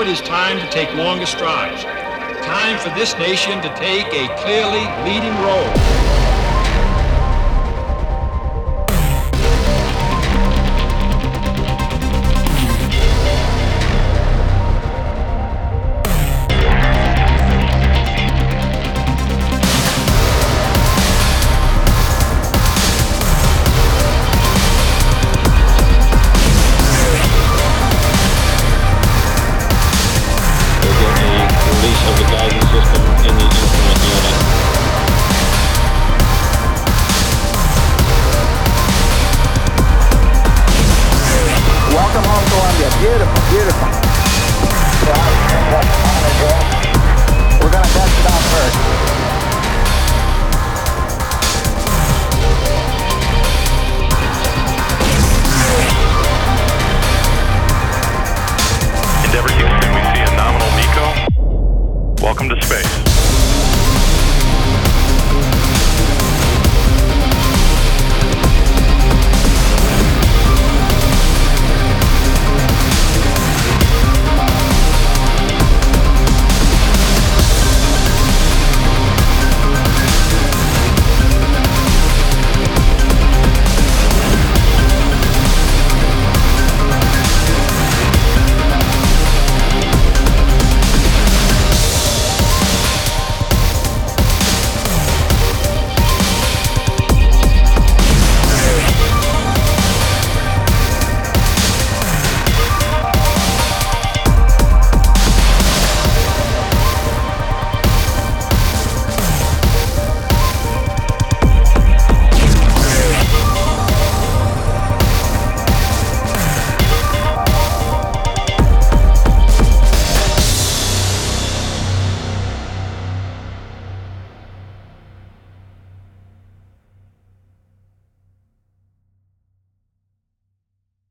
it is time to take longer strides. Time for this nation to take a clearly leading role. Of the guidance system in the instrument unit. Welcome home, Columbia. Beautiful, beautiful.